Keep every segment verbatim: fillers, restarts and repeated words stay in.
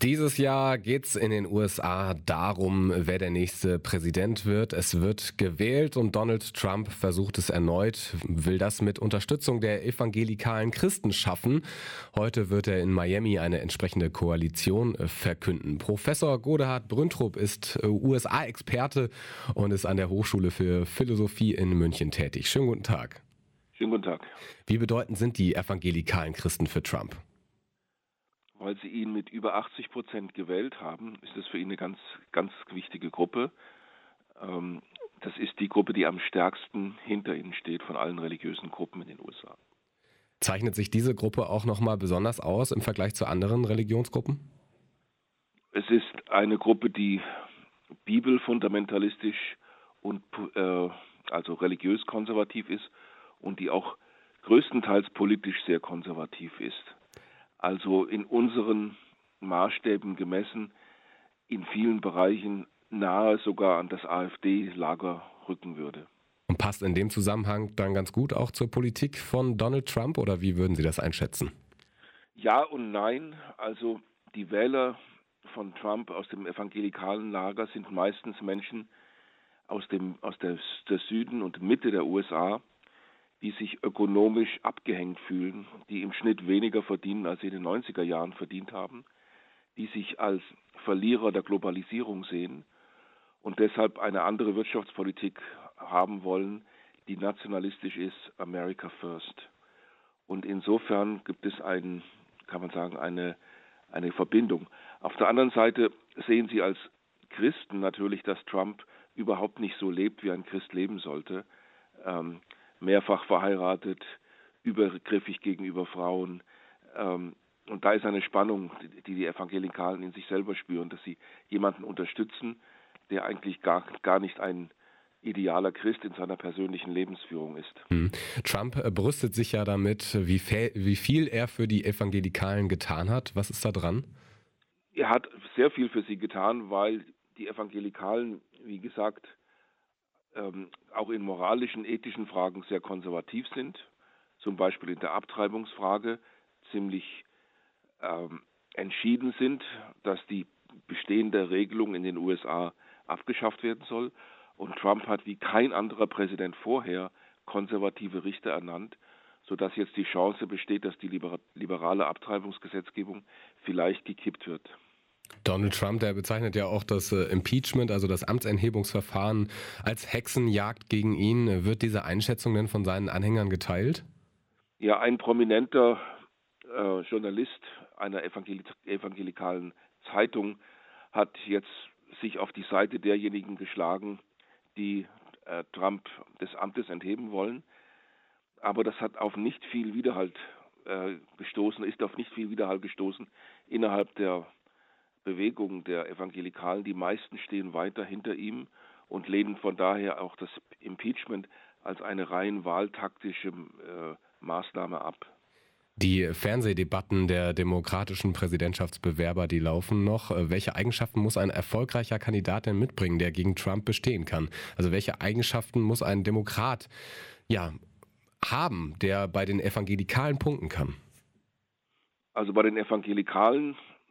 Dieses Jahr geht es in den U S A darum, wer der nächste Präsident wird. Es wird gewählt und Donald Trump versucht es erneut, will das mit Unterstützung der evangelikalen Christen schaffen. Heute wird er in Miami eine entsprechende Koalition verkünden. Professor Godehard Brüntrup ist U S A-Experte und ist an der Hochschule für Philosophie in München tätig. Schönen guten Tag. Schönen guten Tag. Wie bedeutend sind die evangelikalen Christen für Trump? Weil sie ihn mit über achtzig Prozent gewählt haben, ist das für ihn eine ganz, ganz wichtige Gruppe. Ähm, das ist die Gruppe, die am stärksten hinter ihnen steht von allen religiösen Gruppen in den U S A. Zeichnet sich diese Gruppe auch nochmal besonders aus im Vergleich zu anderen Religionsgruppen? Es ist eine Gruppe, die bibelfundamentalistisch und äh, also religiös konservativ ist und die auch größtenteils politisch sehr konservativ ist. Also in unseren Maßstäben gemessen in vielen Bereichen nahe sogar an das AfD-Lager rücken würde. Und passt in dem Zusammenhang dann ganz gut auch zur Politik von Donald Trump oder wie würden Sie das einschätzen? Ja und nein. Also die Wähler von Trump aus dem evangelikalen Lager sind meistens Menschen aus dem aus der, der Süden und Mitte der U S A, die sich ökonomisch abgehängt fühlen, die im Schnitt weniger verdienen, als sie in den neunziger Jahren verdient haben, die sich als Verlierer der Globalisierung sehen und deshalb eine andere Wirtschaftspolitik haben wollen, die nationalistisch ist, America First. Und insofern gibt es ein, kann man sagen, eine, eine Verbindung. Auf der anderen Seite sehen sie als Christen natürlich, dass Trump überhaupt nicht so lebt, wie ein Christ leben sollte. Ähm, mehrfach verheiratet, übergriffig gegenüber Frauen. Ähm, und da ist eine Spannung, die die Evangelikalen in sich selber spüren, dass sie jemanden unterstützen, der eigentlich gar, gar nicht ein idealer Christ in seiner persönlichen Lebensführung ist. Hm. Trump äh, brüstet sich ja damit, wie, fe- wie viel er für die Evangelikalen getan hat. Was ist da dran? Er hat sehr viel für sie getan, weil die Evangelikalen, wie gesagt, Ähm, auch in moralischen, ethischen Fragen sehr konservativ sind, zum Beispiel in der Abtreibungsfrage ziemlich ähm, entschieden sind, dass die bestehende Regelung in den U S A abgeschafft werden soll. Und Trump hat wie kein anderer Präsident vorher konservative Richter ernannt, sodass jetzt die Chance besteht, dass die liberale Abtreibungsgesetzgebung vielleicht gekippt wird. Donald Trump, der bezeichnet ja auch das äh, Impeachment, also das Amtsenthebungsverfahren, als Hexenjagd gegen ihn. Wird diese Einschätzung denn von seinen Anhängern geteilt? Ja, ein prominenter äh, Journalist einer evangelik- evangelikalen Zeitung hat jetzt sich auf die Seite derjenigen geschlagen, die äh, Trump des Amtes entheben wollen. Aber das hat auf nicht viel Widerhalt äh, gestoßen, ist auf nicht viel Widerhall gestoßen innerhalb der Bewegung der Evangelikalen. Die meisten stehen weiter hinter ihm und lehnen von daher auch das Impeachment als eine rein wahltaktische äh, Maßnahme ab. Die Fernsehdebatten der demokratischen Präsidentschaftsbewerber, die laufen noch. Welche Eigenschaften muss ein erfolgreicher Kandidat denn mitbringen, der gegen Trump bestehen kann? Also welche Eigenschaften muss ein Demokrat ja, haben, der bei den Evangelikalen punkten kann? Also bei den Evangelikalen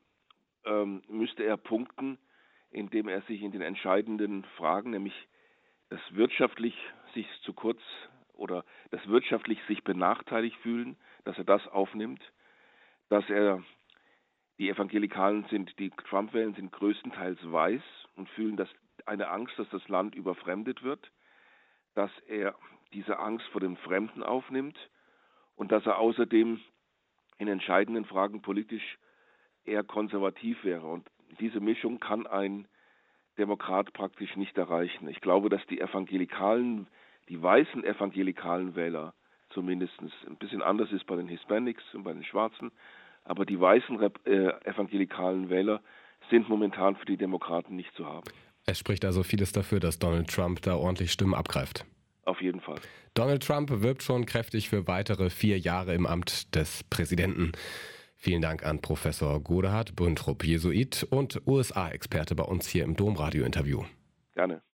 ähm, müsste er punkten, indem er sich in den entscheidenden Fragen, nämlich das wirtschaftlich sich zu kurz oder das wirtschaftlich sich benachteiligt fühlen, dass er das aufnimmt, dass er, die Evangelikalen sind, die Trump wählen, sind größtenteils weiß und fühlen dass eine Angst, dass das Land überfremdet wird, dass er diese Angst vor dem Fremden aufnimmt und dass er außerdem in entscheidenden Fragen politisch eher konservativ wäre. Und diese Mischung kann ein Demokrat praktisch nicht erreichen. Ich glaube, dass die evangelikalen, die weißen evangelikalen Wähler zumindest ein bisschen anders ist bei den Hispanics und bei den Schwarzen, aber die weißen äh, evangelikalen Wähler sind momentan für die Demokraten nicht zu haben. Es spricht also vieles dafür, dass Donald Trump da ordentlich Stimmen abgreift. Auf jeden Fall. Donald Trump wirbt schon kräftig für weitere vier Jahre im Amt des Präsidenten. Vielen Dank an Professor Godehard Brüntrup, Jesuit und U S A-Experte bei uns hier im Domradio-Interview. Gerne.